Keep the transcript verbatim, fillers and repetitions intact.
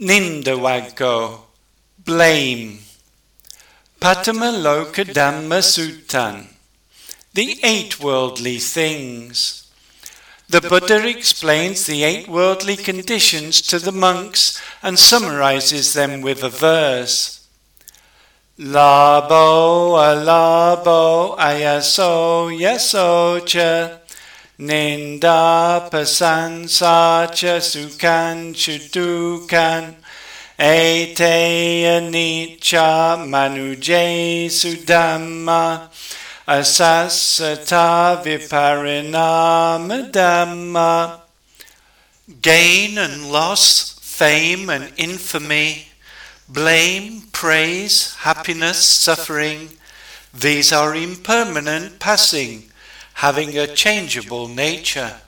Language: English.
Nindawaggo, blame. Patamaloka Dhamma Suttan, the eight worldly things. The Buddha explains the eight worldly conditions to the monks and summarizes them with a verse. Labo alabo ayaso yasocha ninda pasansacha sukhan chudukan ete anicca manuje sudhamma asasata viparinama dhamma. Gain and loss, fame and infamy, blame, praise, happiness, suffering, these are impermanent, passing, having a changeable nature.